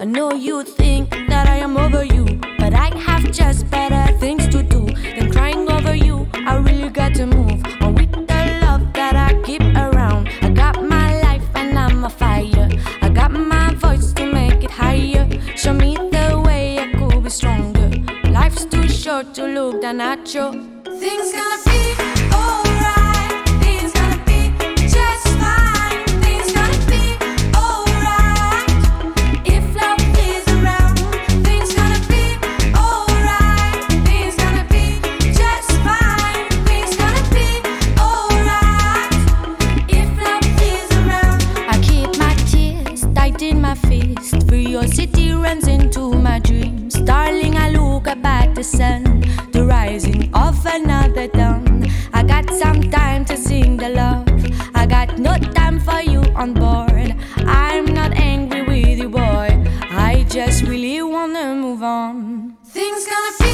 I know you think that I am over you, but I have just better things to do than crying over you. I really got to move on with the love that I keep around. I got my life and I'm a fire. I got my voice to make it higher. Show me the way I could be stronger. Life's too short to look down at you. Things gonna be alright. Things gonna be just fine. Things gonna be alright if love is around. Things gonna be alright. Things gonna be just fine. Things gonna be alright if love is around. I keep my tears tight in my fist. Curiosity runs into my dreams. Darling, I look up at the sun, the rising of another dawn. I got some time to sing the love. I got no time for you on board. I'm not angry with you, boy. I just really wanna move on. Things gonna be